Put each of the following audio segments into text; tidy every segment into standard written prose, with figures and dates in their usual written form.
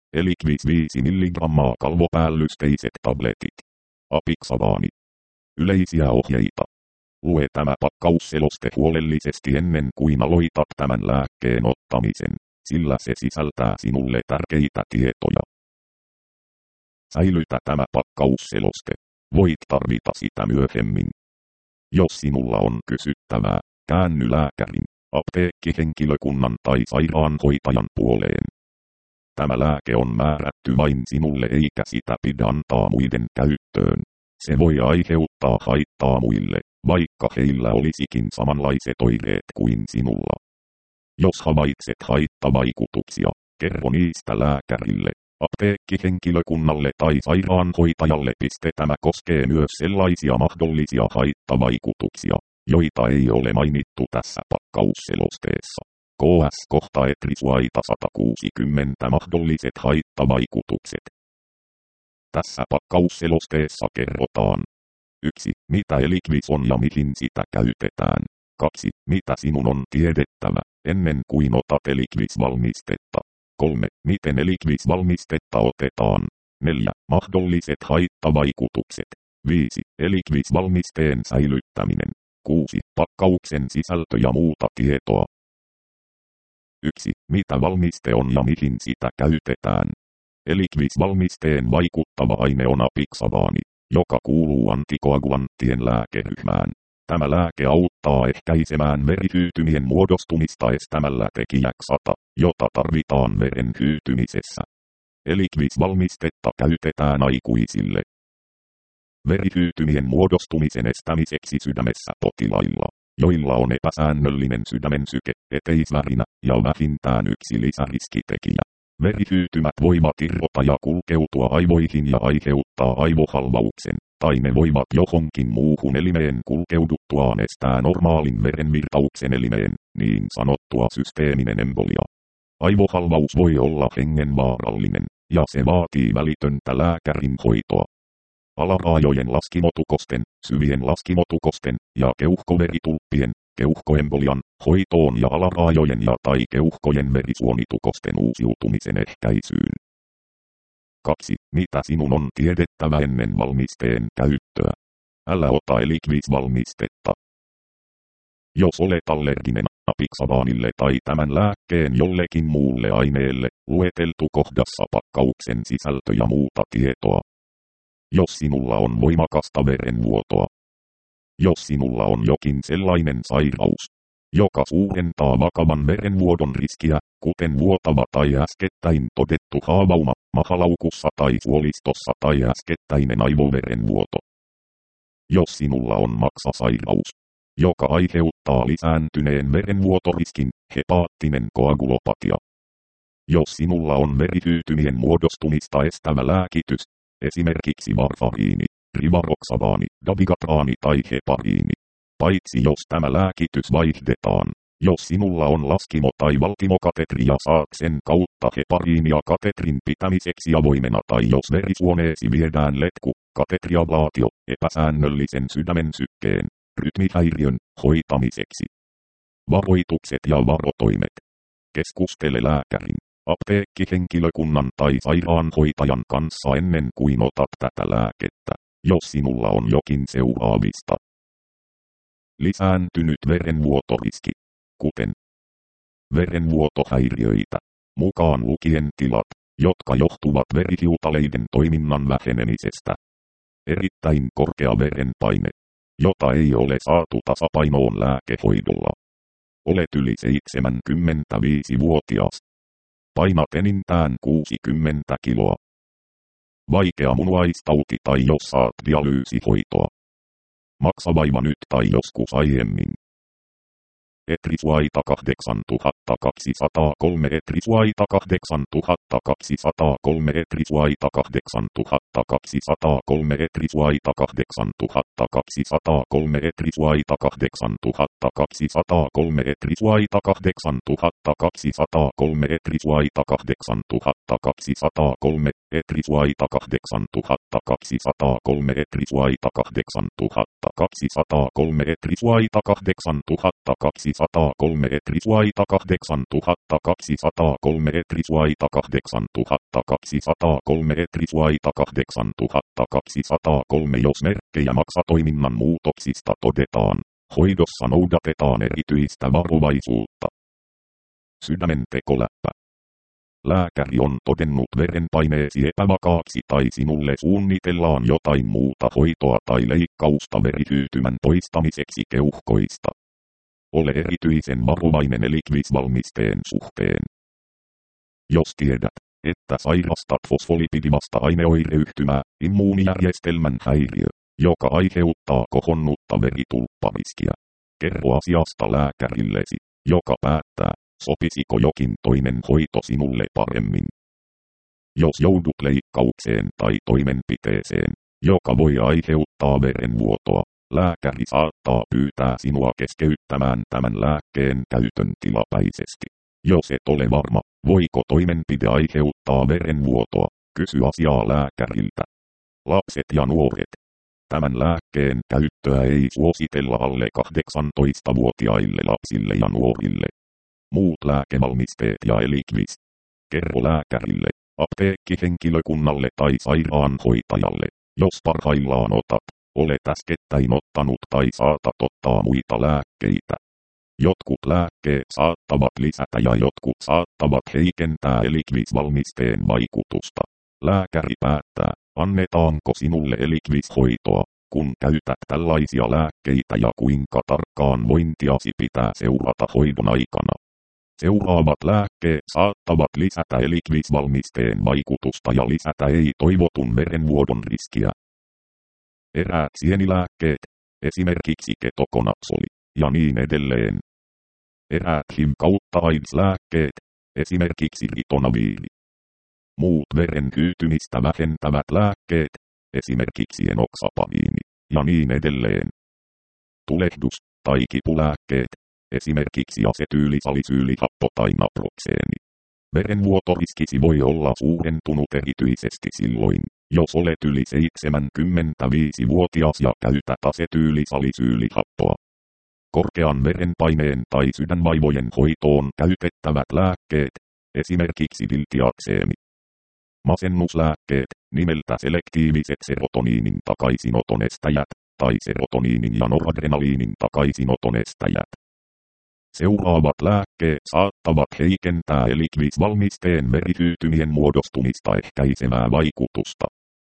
Eliquis 5 milligrammaa kalvopäällysteiset tabletit. Apixabaani. Yleisiä ohjeita. Lue tämä pakkausseloste huolellisesti ennen kuin aloitat tämän lääkkeen ottamisen, sillä se sisältää sinulle tärkeitä tietoja. Säilytä tämä pakkausseloste. Voit tarvita sitä myöhemmin. Jos sinulla on kysyttävää, käänny lääkärin, apteekkihenkilökunnan tai sairaanhoitajan puoleen. Tämä lääke on määrätty vain sinulle eikä sitä pidä antaa muiden käyttöön. Se voi aiheuttaa haittaa muille, vaikka heillä olisikin samanlaiset oireet kuin sinulla. Jos havaitset haittavaikutuksia, kerro niistä lääkärille, apteekkihenkilökunnalle tai sairaanhoitajalle. Tämä koskee myös sellaisia mahdollisia haittavaikutuksia, joita ei ole mainittu tässä pakkausselosteessa. KS-kohta etrisuaita 160 mahdolliset haittavaikutukset. Tässä pakkausselosteessa kerrotaan: 1. Mitä Eliquis on ja mihin sitä käytetään. 2. Mitä sinun on tiedettävä, ennen kuin otat Eliquis-valmistetta. 3. Miten Eliquis-valmistetta otetaan. 4. Mahdolliset haittavaikutukset. 5. Eliquis-valmisteen säilyttäminen. 6. Pakkauksen sisältö ja muuta tietoa. 1. Mitä valmiste on ja mihin sitä käytetään. Eliquis-valmisteen vaikuttava aine on apixabaani, joka kuuluu antikoagulanttien lääkeryhmään. Tämä lääke auttaa ehkäisemään verihyytymien muodostumista estämällä tekijä Xa, jota tarvitaan veren hyytymisessä. Eliquis-valmistetta käytetään aikuisille verihyytymien muodostumisen estämiseksi sydämessä potilailla, joilla on epäsäännöllinen sydämensyke, eteisvärinä ja vähintään yksi lisäriskitekijä. Verihyytymät voivat irrota ja kulkeutua aivoihin ja aiheuttaa aivohalvauksen, tai ne voivat johonkin muuhun elimeen kulkeuduttuaan estää normaalin verenvirtauksen elimeen, niin sanottua systeeminen embolia. Aivohalvaus voi olla hengenvaarallinen, ja se vaatii välitöntä lääkärin hoitoa. Alaraajojen laskimotukosten, syvien laskimotukosten ja keuhkoveritulppien, keuhkoembolian, hoitoon ja alaraajojen ja tai keuhkojen verisuonitukosten uusiutumisen ehkäisyyn. 2. Mitä sinun on tiedettävä ennen valmisteen käyttöä? Älä ota Eliquis-valmistetta. Jos olet allerginen apixabaanille tai tämän lääkkeen jollekin muulle aineelle, lueteltu kohdassa pakkauksen sisältö ja muuta tietoa. Jos sinulla on voimakasta verenvuotoa. Jos sinulla on jokin sellainen sairaus, joka suurentaa vakavan verenvuodon riskiä, kuten vuotava tai äskettäin todettu haavauma, mahalaukussa tai suolistossa tai äskettäinen aivoverenvuoto. Jos sinulla on maksasairaus, joka aiheuttaa lisääntyneen verenvuotoriskin, hepaattinen koagulopatia. Jos sinulla on verihyytymien muodostumista estävä lääkitys, esimerkiksi varfariini, rivaroxabaani, dabigatraani tai hepariini. Paitsi jos tämä lääkitys vaihdetaan. Jos sinulla on laskimo- tai valtimokatetri ja saat sen kautta hepariinia katetrin pitämiseksi avoimena tai jos verisuoneesi viedään letku, katetriablaatio, epäsäännöllisen sydämen sykkeen, rytmihäiriön, hoitamiseksi. Varoitukset ja varotoimet. Keskustele lääkärin, apteekkihenkilökunnan tai sairaanhoitajan kanssa ennen kuin otat tätä lääkettä, jos sinulla on jokin seuraavista. Lisääntynyt verenvuotoriski, kuten verenvuotohäiriöitä, mukaan lukien tilat, jotka johtuvat verihiutaleiden toiminnan vähenemisestä. Erittäin korkea verenpaine, jota ei ole saatu tasapainoon lääkehoidolla. Olet yli 75-vuotias. Painat enintään 60 kiloa. Vaikea munuaistauti tai jos saat dialyysihoitoa. Maksavaiva nyt tai joskus aiemmin. Etrisuaita 8203 Etrisuaita 8203 Etrisuaita 8203 Etrisuaita 8203 Etrisuaita 8203 Etrisuaita 8203 Etrisuaita 8203 Etrisuaita 8203 Etrisuaita 8203 Etrisuaita 8203 203 Etrisuaita 8203 Etrisuaita 8203 Etrisuaita 8203 Jos merkkejä maksatoiminnan muutoksista todetaan, hoidossa noudatetaan erityistä varovaisuutta. Sydämen tekoläppä. Lääkäri on todennut verenpaineesi epävakaaksi tai sinulle suunnitellaan jotain muuta hoitoa tai leikkausta verihyytymän poistamiseksi keuhkoista. Ole erityisen varovainen elikvisvalmisteen suhteen. Jos tiedät, että sairastat fosfolipidimasta aineoireyhtymää, immuunijärjestelmän häiriö, joka aiheuttaa kohonnutta veritulppariskiä, kerro asiasta lääkärillesi, joka päättää, sopisiko jokin toinen hoito sinulle paremmin. Jos joudut leikkaukseen tai toimenpiteeseen, joka voi aiheuttaa verenvuotoa, lääkäri saattaa pyytää sinua keskeyttämään tämän lääkkeen käytön tilapäisesti. Jos et ole varma, voiko toimenpide aiheuttaa verenvuotoa, kysy asiaa lääkäriltä. Lapset ja nuoret. Tämän lääkkeen käyttöä ei suositella alle 18-vuotiaille lapsille ja nuorille. Muut lääkevalmisteet ja elikvis. Kerro lääkärille, apteekkihenkilökunnalle tai sairaanhoitajalle, jos parhaillaan olet äskettäin ottanut tai saatat ottaa muita lääkkeitä. Jotkut lääkkeet saattavat lisätä ja jotkut saattavat heikentää elikvisvalmisteen vaikutusta. Lääkäri päättää, annetaanko sinulle elikvishoitoa, kun käytät tällaisia lääkkeitä ja kuinka tarkkaan vointiasi pitää seurata hoidon aikana. Seuraavat lääkkeet saattavat lisätä elikvisvalmisteen vaikutusta ja lisätä ei-toivotun verenvuodon riskiä. Eräät sienilääkkeet, esimerkiksi ketokonatsoli, ja niin edelleen. Eräät HIV- kautta AIDS-lääkkeet, esimerkiksi ritonaviiri. Muut veren hyytymistä vähentävät lääkkeet, esimerkiksi enoxapamiini, ja niin edelleen. Tulehdus- tai kipulääkkeet, esimerkiksi asetyylisalisyylihappo tai naprokseeni. Verenvuotoriskisi voi olla suurentunut erityisesti silloin, jos olet yli 75-vuotias ja käytät asetyylisalisyylihappoa. Korkean verenpaineen tai sydänvaivojen hoitoon käytettävät lääkkeet, esimerkiksi diltiakseemi. Masennuslääkkeet, nimeltä selektiiviset serotoniinin takaisinoton estäjät, tai serotoniinin ja noradrenaliinin takaisinoton estäjät. Seuraavat lääkkeet saattavat heikentää elikvisvalmisteen verihyytymien muodostumista ehkäisevää vaikutusta.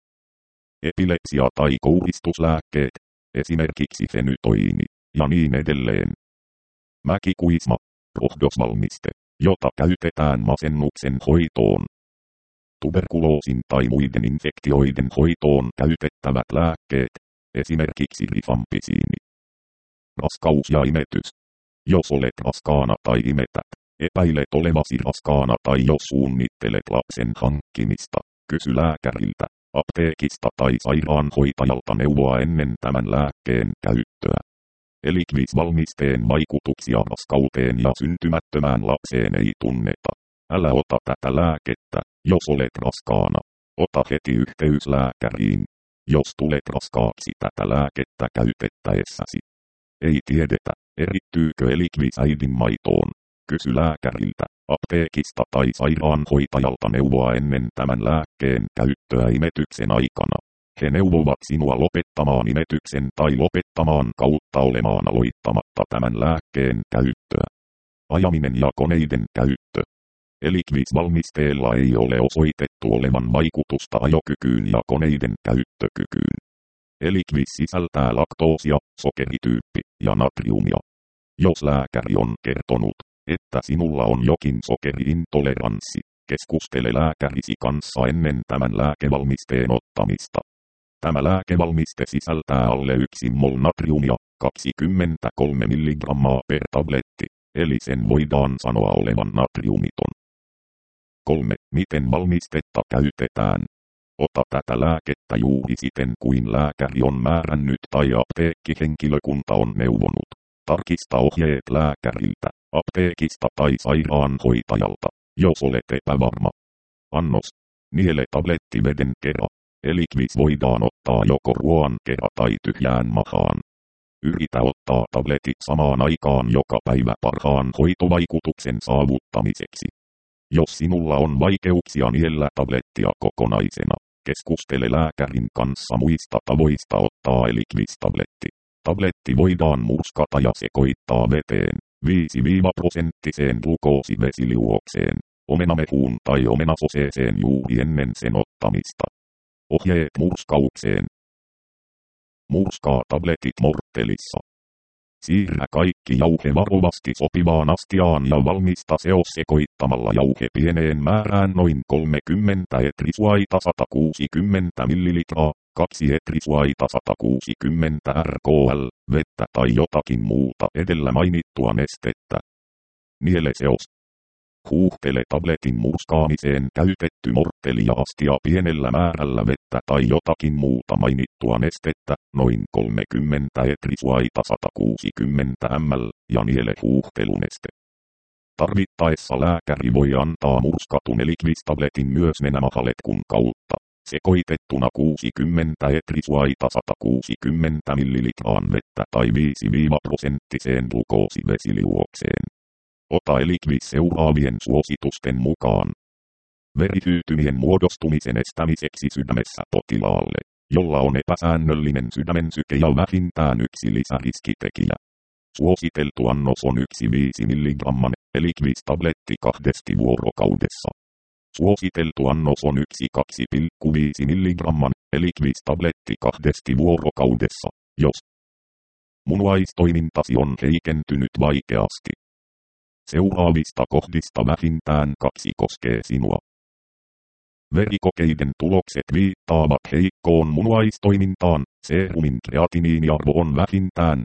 Epilepsia- tai kouristuslääkkeet, esimerkiksi fenytoiini, ja niin edelleen. Mäkikuisma, rohdosvalmiste, jota käytetään masennuksen hoitoon. Tuberkuloosin tai muiden infektioiden hoitoon käytettävät lääkkeet, esimerkiksi rifampisiini. Raskaus ja imetys. Jos olet raskaana tai imetät, epäilet olevasi raskaana tai jos suunnittelet lapsen hankkimista, kysy lääkäriltä, apteekista tai sairaanhoitajalta neuvoa ennen tämän lääkkeen käyttöä. Elikvisvalmisteen vaikutuksia raskauteen ja syntymättömään lapseen ei tunneta. Älä ota tätä lääkettä, jos olet raskaana. Ota heti yhteys lääkäriin, jos tulet raskaaksi tätä lääkettä käytettäessäsi. Ei tiedetä, erittyykö elikvis äidin maitoon. Kysy lääkäriltä, apteekista tai sairaanhoitajalta neuvoa ennen tämän lääkkeen käyttöä imetyksen aikana. He neuvovat sinua lopettamaan imetyksen tai lopettamaan kautta olemaan aloittamatta tämän lääkkeen käyttöä. Ajaminen ja koneiden käyttö. Elikvisvalmisteella ei ole osoitettu olevan vaikutusta ajokykyyn ja koneiden käyttökykyyn. Elikvis sisältää laktoosia, sokerityyppi ja natriumia. Jos lääkäri on kertonut, että sinulla on jokin sokeriintoleranssi, keskustele lääkärisi kanssa ennen tämän lääkevalmisteen ottamista. Tämä lääkevalmiste sisältää alle 1 mol natriumia, 23 mg per tabletti, eli sen voidaan sanoa olevan natriumiton. 3. Miten valmistetta käytetään? Ota tätä lääkettä juuri siten kuin lääkäri on määrännyt tai apteekkihenkilökunta on neuvonut. Tarkista ohjeet lääkäriltä, apteekista tai sairaanhoitajalta, jos olet epävarma. Annos. Niele tablettiveden kera. Elikvis voidaan ottaa joko ruoan kera tai tyhjään mahaan. Yritä ottaa tabletit samaan aikaan joka päivä parhaan hoitovaikutuksen saavuttamiseksi. Jos sinulla on vaikeuksia niellä tablettia kokonaisena, keskustele lääkärin kanssa muista tavoista ottaa Eliquis-tabletti. Tabletti voidaan murskata ja sekoittaa veteen, 5-prosenttisen glukoosivesiliuokseen, omenamehuun tai omenasoseeseen juuri ennen sen ottamista. Ohjeet murskaukseen. Murskaa tabletit morttelissa. Siirrä kaikki jauhe varovasti sopivaan astiaan ja valmista seos sekoittamalla jauhe pieneen määrään noin 30 etrisuaita 160 ml, 2 etrisuaita 160 rkl, vettä tai jotakin muuta edellä mainittua nestettä. Niele seos. Huuhtele tabletin murskaamiseen käytetty mortteli ja astia pienellä määrällä vettä tai jotakin muuta mainittua nestettä, noin 30 etrisuaita 160 ml, ja niele huuhteluneste. Tarvittaessa lääkäri voi antaa murskatun Eliquis-tabletin myös nenämahaletkun kautta, sekoitettuna 60 etrisuaita 160 ml vettä tai 5-prosenttiseen glukoosivesiliuokseen. Ota Eliquis seuraavien suositusten mukaan. Verihyytymien muodostumisen estämiseksi sydämessä potilaalle, jolla on epäsäännöllinen sydämen syke ja vähintään yksi lisäriskitekijä. Suositeltu annos on 1 5 mg Eliquis-tabletti 2 vuorokaudessa. Suositeltu annos on 1 2,5 mg Eliquis-tabletti 2 vuorokaudessa, jos munuaistoimintasi on heikentynyt vaikeasti. Seuraavista kohdista vähintään 2 koskee sinua. Verikokeiden tulokset viittaavat heikkoon munuaistoimintaan. Serumin kreatiniiniarvo on vähintään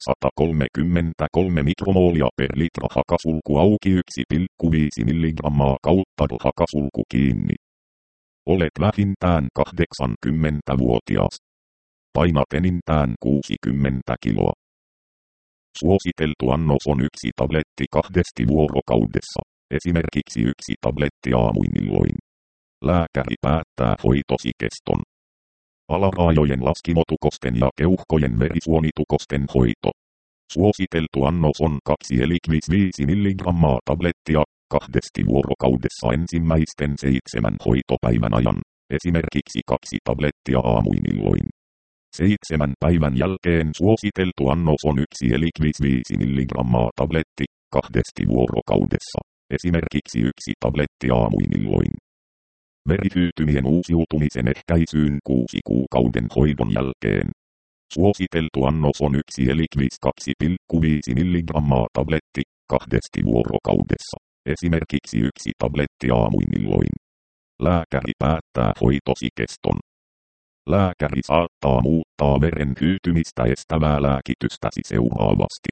133 mikromoolia per litra hakasulku auki 1,5 mg kautta hakasulku kiinni. Olet vähintään 80-vuotias. Painat enintään 60 kiloa. Suositeltu annos on 1 tabletti 2 vuorokaudessa, esimerkiksi 1 tabletti aamuinilloin. Lääkäri päättää hoitosi keston. Alarajojen laskimotukosten ja keuhkojen verisuonitukosten hoito. Suositeltu annos on 2 Eliquis 5 mg tablettia 2 vuorokaudessa ensimmäisten 7 hoitopäivän ajan, esimerkiksi 2 tablettia aamuinilloin. 7 päivän jälkeen suositeltu annos on 1 Eliquis 5 mg tabletti 2 vuorokaudessa, esimerkiksi 1 tabletti aamuinilloin. Verihyytymien uusiutumisen ehkäisyyn 6 kuukauden hoidon jälkeen. Suositeltu annos on 1 Eliquis 2,5 mg tabletti 2 vuorokaudessa, esimerkiksi 1 tabletti aamuinilloin. Lääkäri päättää hoitosi keston. Lääkäri saattaa muuttaa veren hyytymistä estävää lääkitystäsi seuraavasti.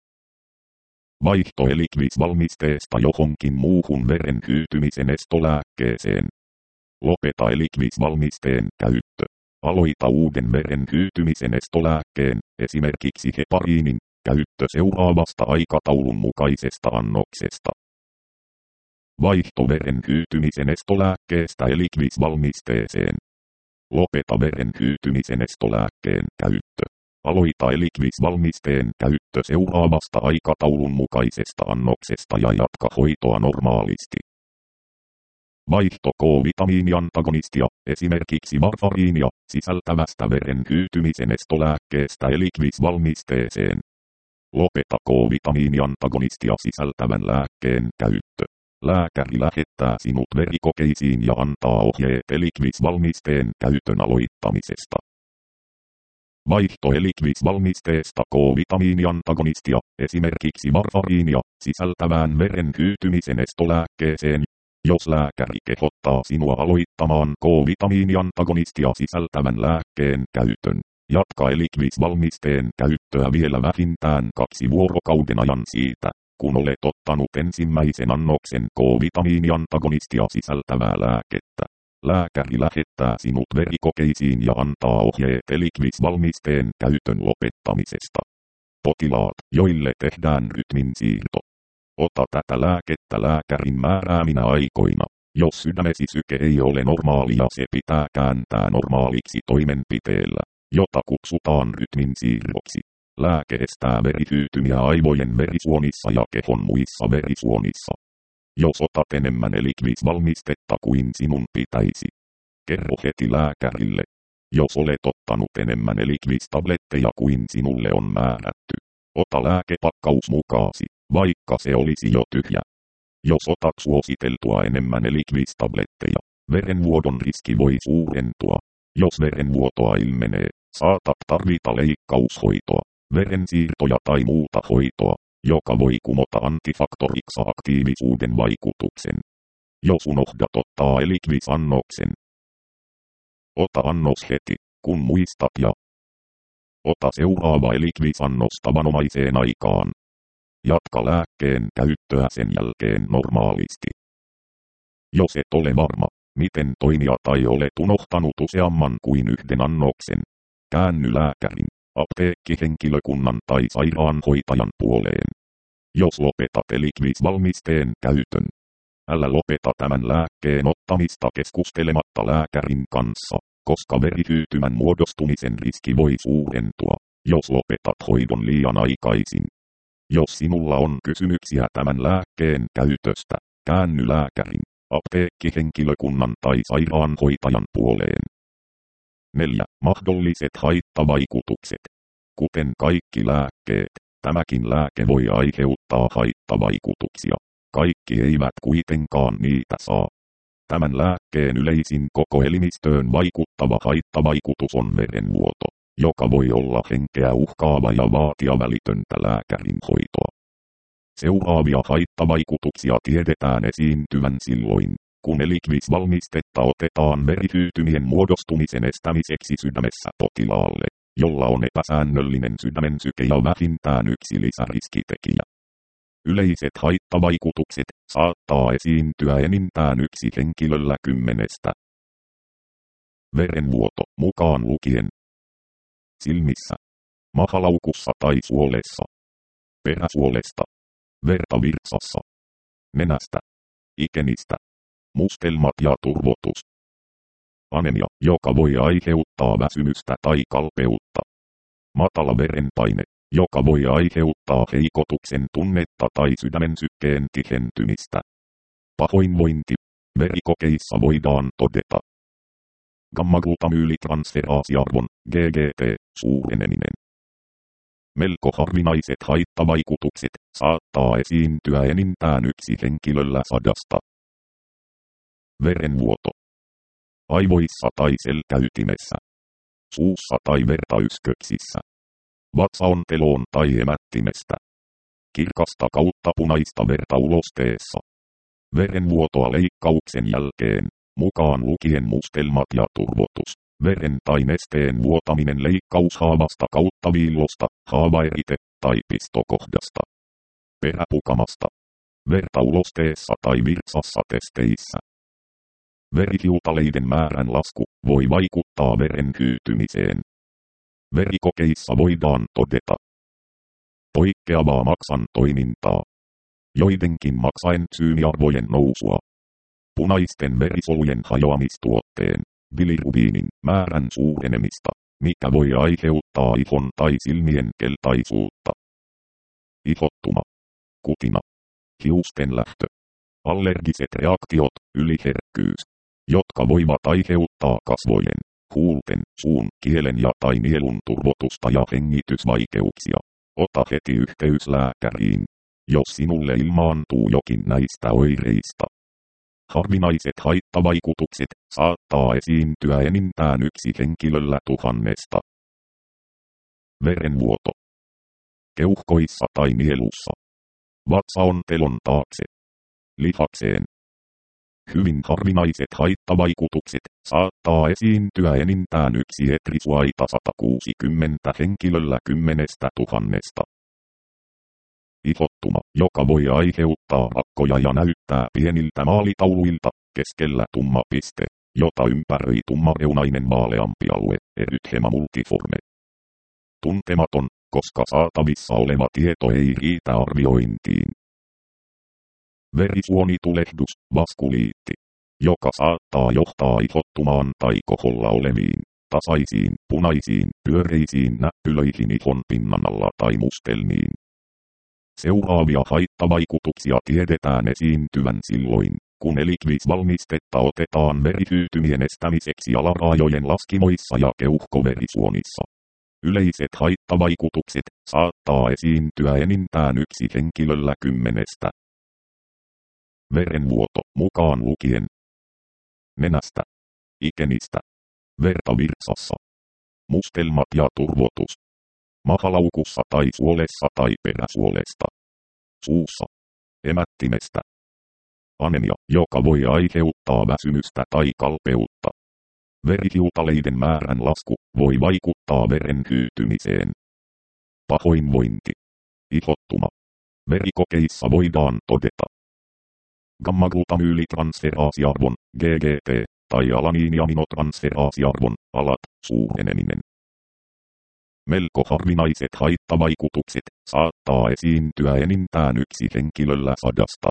Vaihto Eliquis-valmisteesta johonkin muuhun veren hyytymisen estolääkkeeseen. Lopeta Eliquis-valmisteen käyttö. Aloita uuden veren hyytymisen estolääkkeen, esimerkiksi hepariinin, käyttö seuraavasta aikataulun mukaisesta annoksesta. Vaihto veren hyytymisen estolääkkeestä Eliquis-valmisteeseen. Lopeta veren hyytymisen estolääkkeen käyttö. Aloita Eliquis-valmisteen käyttö seuraavasta aikataulun mukaisesta annoksesta ja jatka hoitoa normaalisti. Vaihto K-vitamiiniantagonistia, esimerkiksi varfariinia, sisältävästä veren hyytymisen estolääkkeestä Eliquis-valmisteeseen. Lopeta K-vitamiiniantagonistia sisältävän lääkkeen käyttö. Lääkäri lähettää sinut verikokeisiin ja antaa ohjeet Eliquis-valmisteen käytön aloittamisesta. Vaihto Eliquis-valmisteesta K-vitamiiniantagonistia, esimerkiksi varfariinia, sisältävään veren hyytymisen estolääkkeeseen. Jos lääkäri kehottaa sinua aloittamaan K-vitamiiniantagonistia sisältävän lääkkeen käytön, jatka Eliquis-valmisteen käyttöä vielä vähintään 2 vuorokauden ajan siitä, kun olet ottanut ensimmäisen annoksen K-vitamiiniantagonistia sisältävää lääkettä. Lääkäri lähettää sinut verikokeisiin ja antaa ohjeet Eliquis-valmisteen käytön lopettamisesta. Potilaat, joille tehdään rytminsiirto. Ota tätä lääkettä lääkärin määrääminä aikoina, jos sydämesi syke ei ole normaali ja se pitää kääntää normaaliksi toimenpiteellä, jota kutsutaan rytminsiirroksi. Lääke estää verihyytymiä aivojen verisuonissa ja kehon muissa verisuonissa. Jos otat enemmän elikvisvalmistetta kuin sinun pitäisi, kerro heti lääkärille. Jos olet ottanut enemmän elikvistabletteja kuin sinulle on määrätty, ota lääkepakkaus mukaasi, vaikka se olisi jo tyhjä. Jos otat suositeltua enemmän elikvistabletteja, verenvuodon riski voi suurentua. Jos verenvuotoa ilmenee, saatat tarvita leikkaushoitoa, verensiirtoja tai muuta hoitoa, joka voi kumota antifaktoriksa-aktiivisuuden vaikutuksen. Jos unohdat ottaa elikvisannoksen, ota annos heti, kun muistat ja ota seuraava elikvisannos tavanomaiseen aikaan. Jatka lääkkeen käyttöä sen jälkeen normaalisti. Jos et ole varma, miten toimia tai olet unohtanut useamman kuin yhden annoksen, käänny lääkärin, apteekkihenkilökunnan tai sairaanhoitajan puoleen. Jos lopetat elikvisvalmisteen käytön, älä lopeta tämän lääkkeen ottamista keskustelematta lääkärin kanssa, koska verihyytymän muodostumisen riski voi suurentua, jos lopetat hoidon liian aikaisin. Jos sinulla on kysymyksiä tämän lääkkeen käytöstä, käänny lääkärin, apteekkihenkilökunnan tai sairaanhoitajan puoleen. 4. Mahdolliset haittavaikutukset. Kuten kaikki lääkkeet, tämäkin lääke voi aiheuttaa haittavaikutuksia. Kaikki eivät kuitenkaan niitä saa. Tämän lääkkeen yleisin koko elimistöön vaikuttava haittavaikutus on verenvuoto, joka voi olla henkeä uhkaava ja vaatia välitöntä lääkärin hoitoa. Seuraavia haittavaikutuksia tiedetään esiintyvän silloin, kun elikvisvalmistetta otetaan verihyytymien muodostumisen estämiseksi sydämessä potilaalle, jolla on epäsäännöllinen sydämen syke ja vähintään yksi lisäriskitekijä. Yleiset haittavaikutukset saattaa esiintyä enintään yksi henkilöllä 10. Verenvuoto mukaan lukien silmissä, mahalaukussa tai suolessa, peräsuolesta, verta virtsassa, nenästä, ikenistä, mustelmat ja turvotus. Anemia, joka voi aiheuttaa väsymystä tai kalpeutta. Matala verenpaine, joka voi aiheuttaa heikotuksen tunnetta tai sydämen sykkeen tihentymistä. Pahoinvointi. Verikokeissa voidaan todeta gamma-glutamyylitransferaasiarvon, GGT, suureneminen. Melko harvinaiset haittavaikutukset saattaa esiintyä enintään yksi henkilöllä 100. Verenvuoto. Aivoissa tai selkäytimessä. Suussa tai vertayksköksissä. Vatsaonteloon tai emättimestä. Kirkasta kautta punaista verta ulosteessa. Verenvuotoa leikkauksen jälkeen, mukaan lukien mustelmat ja turvotus. Veren tai nesteen vuotaminen leikkaushaavasta kautta viillosta, haavaerite tai pistokohdasta. Peräpukamasta. Verta ulosteessa tai virtsassa testeissä. Verihiutaleiden määrän lasku voi vaikuttaa veren hyytymiseen. Verikokeissa voidaan todeta poikkeavaa maksan toimintaa. Joidenkin maksaentsyymiarvojen nousua. Punaisten verisolujen hajoamistuotteen, bilirubiinin määrän suurenemista, mikä voi aiheuttaa ihon tai silmien keltaisuutta. Ihottuma. Kutina. Hiusten lähtö. Allergiset reaktiot, yliherkkyys, jotka voivat aiheuttaa kasvojen, huulten, suun, kielen ja tai nielun turvotusta ja hengitysvaikeuksia. Ota heti yhteys lääkäriin, jos sinulle ilmaantuu jokin näistä oireista. Harvinaiset haittavaikutukset saattaa esiintyä enintään yksi henkilöllä 1000. Verenvuoto. Keuhkoissa tai nielussa. Vatsaontelon taakse. Lihakseen. Hyvin harvinaiset haittavaikutukset saattaa esiintyä enintään yksi etrisuaita 160 henkilöllä 10 000. Ihottuma, joka voi aiheuttaa rakkoja ja näyttää pieniltä maalitauluilta, keskellä tumma piste, jota ympäröi tummareunainen vaaleampi alue, erythema multiforme. Tuntematon, koska saatavissa oleva tieto ei riitä arviointiin. Verisuonitulehdus, vaskuliitti, joka saattaa johtaa ihottumaan tai koholla oleviin, tasaisiin, punaisiin, pyöreisiin näppylöihin ihon pinnan alla tai mustelmiin. Seuraavia haittavaikutuksia tiedetään esiintyvän silloin, kun elikvisvalmistetta otetaan verihyytymien estämiseksi alaraajojen laskimoissa ja keuhkoverisuonissa. Yleiset haittavaikutukset saattaa esiintyä enintään yksi henkilöllä 10. Verenvuoto mukaan lukien nenästä, ikenistä, verta virtsassa, mustelmat ja turvotus, mahalaukussa tai suolessa tai peräsuolesta, suussa, emättimestä. Anemia, joka voi aiheuttaa väsymystä tai kalpeutta. Verihiutaleiden määrän lasku voi vaikuttaa veren hyytymiseen. Pahoinvointi. Ihottuma. Verikokeissa voidaan todeta gamma-glutamyylitransferaasiarvon, GGT, tai alaniiniaminotransferaasiarvon, ALAT, suureneminen. Melko harvinaiset haittavaikutukset saattaa esiintyä enintään yksi henkilöllä 100.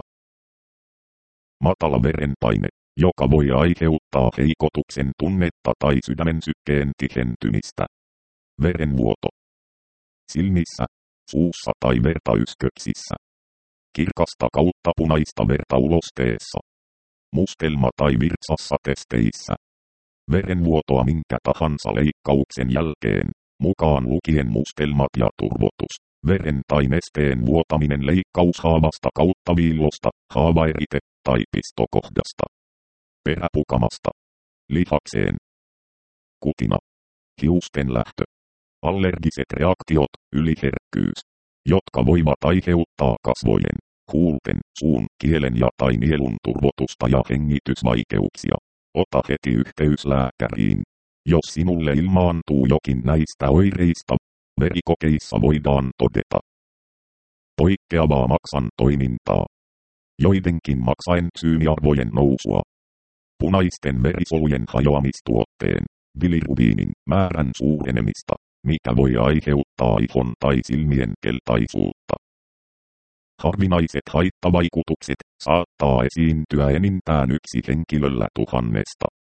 Matala verenpaine, joka voi aiheuttaa heikotuksen tunnetta tai sydämen sykkeen tihentymistä. Verenvuoto. Silmissä, suussa tai vertaysköksissä. Kirkasta kautta punaista verta ulosteessa. Mustelma tai virtsassa testeissä. Verenvuotoa minkä tahansa leikkauksen jälkeen, mukaan lukien mustelmat ja turvotus. Veren tai nesteen vuotaminen leikkaushaavasta kautta viillosta, haavaerite tai pistokohdasta. Peräpukamasta. Lihakseen. Kutina. Hiusten lähtö. Allergiset reaktiot, yliherkkyys, jotka voivat aiheuttaa kasvojen, huulten, suun, kielen ja tai nielun turvotusta ja hengitysvaikeuksia. Ota heti yhteys lääkäriin. Jos sinulle ilmaantuu jokin näistä oireista, verikokeissa voidaan todeta poikkeavaa maksan toimintaa. Joidenkin maksaentsyymiarvojen nousua. Punaisten verisolujen hajoamistuotteen, bilirubiinin määrän suurenemista, mikä voi aiheuttaa ihon tai silmien keltaisuutta. Harvinaiset haittavaikutukset saattaa esiintyä enintään yksi henkilöllä 1000.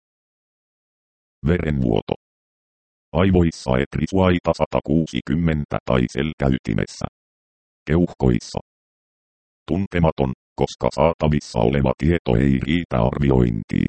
Verenvuoto. Aivoissa etrisuaita 160 tai selkäytimessä. Keuhkoissa. Tuntematon, koska saatavissa oleva tieto ei riitä arviointiin.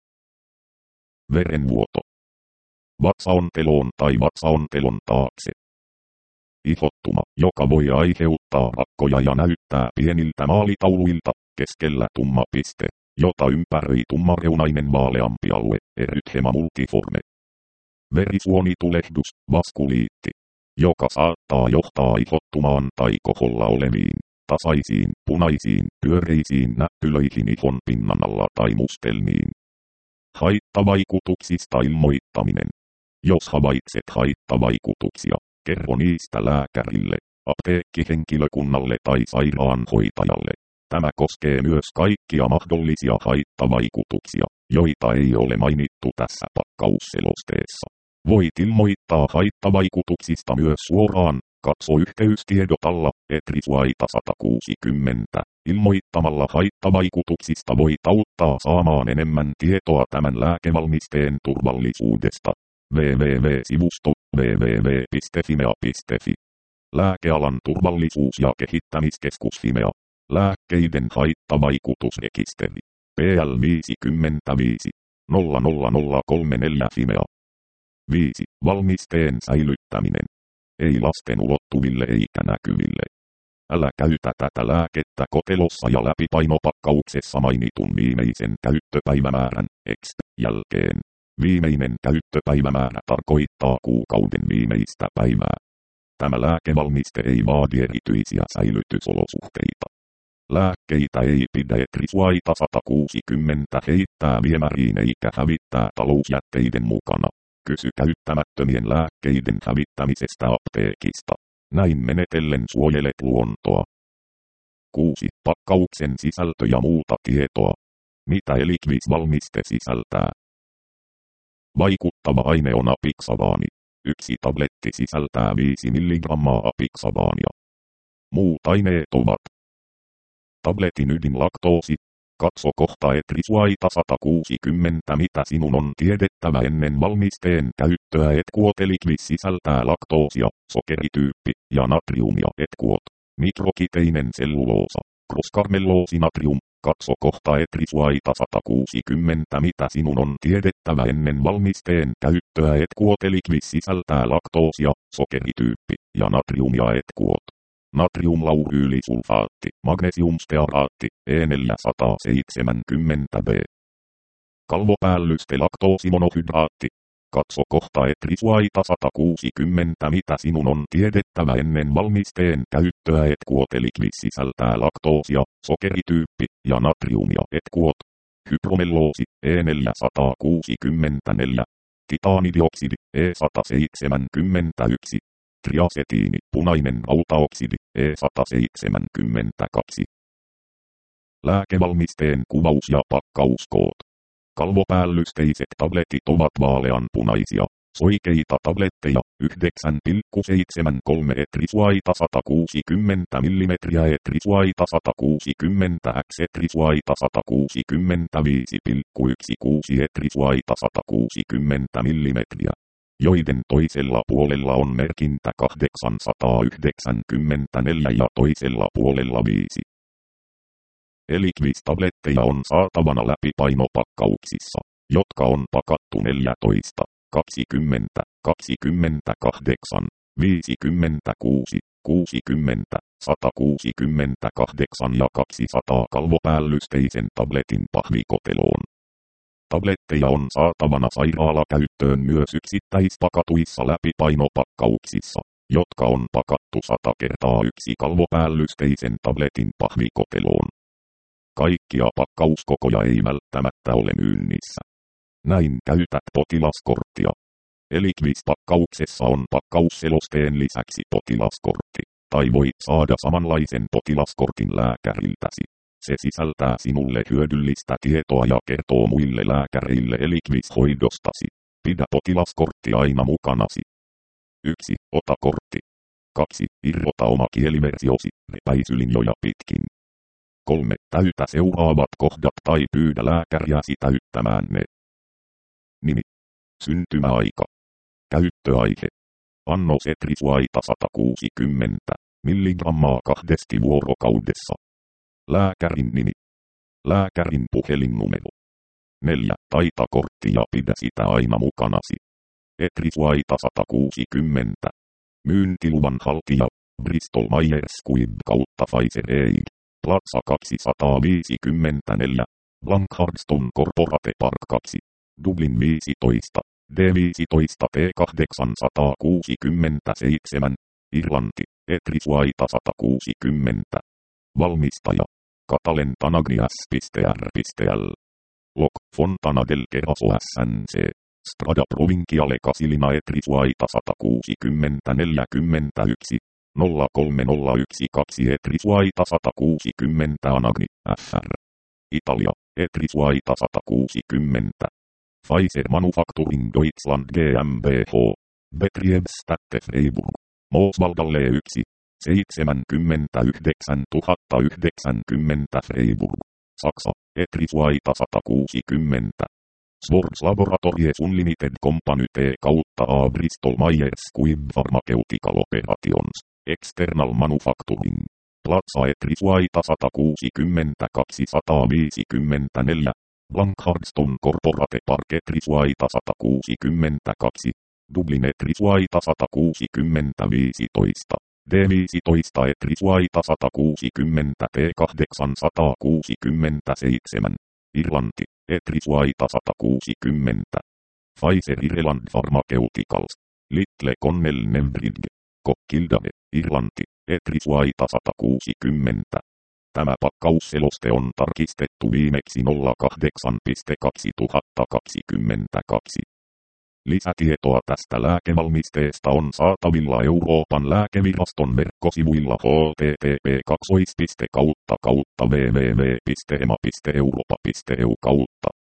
Verenvuoto. Vatsaonteloon tai vatsaontelon taakse. Ihottuma, joka voi aiheuttaa rakkoja ja näyttää pieniltä maalitauluilta, keskellä tumma piste, jota ympäröi tummareunainen vaaleampi alue, erythema multiforme. Verisuonitulehdus, vaskuliitti, joka saattaa johtaa ihottumaan tai koholla oleviin, tasaisiin, punaisiin, pyöreisiin näppylöihin ihon pinnan alla tai mustelmiin. Haittavaikutuksista ilmoittaminen. Jos havaitset haittavaikutuksia, kerro niistä lääkärille, apteekkihenkilökunnalle tai sairaanhoitajalle. Tämä koskee myös kaikkia mahdollisia haittavaikutuksia, joita ei ole mainittu tässä pakkausselosteessa. Voit ilmoittaa haittavaikutuksista myös suoraan, katso yhteystiedotalla, etrisuaita 160. Ilmoittamalla haittavaikutuksista voit auttaa saamaan enemmän tietoa tämän lääkevalmisteen turvallisuudesta. www.sivusto www.fimea.fi. Lääkealan turvallisuus- ja kehittämiskeskus Fimea. Lääkkeiden haittavaikutusrekisteri. PL 55 00034 Fimea. 5. Valmisteen säilyttäminen. Ei lasten ulottuville eikä näkyville. Älä käytä tätä lääkettä kotelossa ja läpipainopakkauksessa mainitun viimeisen käyttöpäivämäärän jälkeen. Viimeinen käyttöpäivämäärä tarkoittaa kuukauden viimeistä päivää. Tämä lääkevalmiste ei vaadi erityisiä säilytysolosuhteita. Lääkkeitä ei pidä etrisuaita 160 heittää viemäriin eikä hävittää talousjätteiden mukana. Kysy käyttämättömien lääkkeiden hävittämisestä apteekista. Näin menetellen suojelet luontoa. 6. Pakkauksen sisältö ja muuta tietoa. Mitä elikvisvalmiste sisältää? Vaikuttava aine on apixabaani. 1 tabletti sisältää 5 mg apixabaania. Muut aineet ovat tabletin ydinlaktoosi, Katso kohta etrisuaita 160 mitä sinun on tiedettävä ennen valmisteen käyttöä. Etkuotelikvis sisältää laktoosia, sokerityyppi ja natriumia. Etkuot, mikrokiteinen selluloosa, kroskarmelloosi-natrium. Katso kohta etrisuaita 160 mitä sinun on tiedettävä ennen valmisteen käyttöä. Etkuotelikvis sisältää laktoosia, sokerityyppi ja natriumia. Etkuot, natriumlauryylisulfaatti, magnesiumstearaatti, E470B. Kalvopäällysте laktoosimonohydraatti. Katso kohta etrisuaita 160 mitä sinun on tiedettävä ennen valmisteen käyttöä. Etkuotelikvis sisältää laktoosia, sokerityyppi ja natriumia. Etkuot, hypromelloosi, E464, titaanidioksidi, E171, triasetiini, punainen rautaoksidi, E172. Lääkevalmisteen kuvaus ja pakkauskoot. Kalvopäällysteiset tabletit ovat vaaleanpunaisia, soikeita tabletteja, 9,73 etrisuaita 160 mm etrisuaita 160 x etrisuaita 165,16 etrisuaita 160 mm, joiden toisella puolella on merkintä 894 ja toisella puolella 5. Eliquis-tabletteja on saatavana läpipainopakkauksissa, jotka on pakattu 14, 20, 28, 56, 60, 168 ja 200 kalvopäällystteisen tabletin pahvikoteloon. Tabletteja on saatavana sairaalakäyttöön myös yksittäispakatuissa läpipainopakkauksissa, jotka on pakattu 100 kertaa 1 kalvopäällystteisen tabletin pahvikoteloon. Kaikkia pakkauskokoja ei välttämättä ole myynnissä. Näin käytät potilaskorttia. Eliquis-pakkauksessa on pakkausselosteen lisäksi potilaskortti, tai voit saada samanlaisen potilaskortin lääkäriltäsi. Se sisältää sinulle hyödyllistä tietoa ja kertoo muille lääkäreille Eliquis-hoidostasi. Pidä potilaskortti aina mukanasi. 1. Ota kortti. 2. Irrota oma kieliversiosi repäisylinjoja pitkin. 3. Täytä seuraavat kohdat tai pyydä lääkäriäsi täyttämään ne. Nimi. Syntymäaika. Käyttöaihe. Annos etrisuaita 160 milligrammaa 2 vuorokaudessa. Lääkärin nimi. Lääkärin puhelinnumero. 4. Taita kortti ja pidä sitä aina mukanasi. Etrisuaita 160. Myyntiluvan haltija. Bristol Myers Squibb kautta Pfizer Inc. Platsa 254. Blanchardstown Corporate Park 2. Dublin 15. D15 P867. Irlanti. Etrisuaita 160. Valmistaja. Catalen Tanagnias.r.l. Loc. Fontana del Geraso SNC. Strada Provinciale Casilina Etrisuaita 160 41. 03012 etrisuaita 160 Anagni, FR. Italia, etrisuaita 160. Pfizer Manufacturing Deutschland GmbH. Betriebsstätte Freiburg. Mooswaldalle 1. 79 090 Freiburg. Saksa, etrisuaita 160. Swords Laboratories Unlimited Company T kautta A Bristol Myers Squibb Pharmaceutical Operations. External Manufacturing. Platsa etrisuaita 160 254. Blanchardstown Corporate Park etrisuaita 162. Dublin etrisuaita 160 15. D15 etrisuaita 160 T867. Irlanti, etrisuaita 160. Pfizer Ireland Pharmaceuticals. Little Connell Nembridge. Cockildane, Irlanti, etrisuaita 160. Tämä pakkausseloste on tarkistettu viimeksi 08.2022. Lisätietoa tästä lääkevalmisteesta on saatavilla Euroopan lääkeviraston verkkosivuilla http://www.ema.europa.eu/.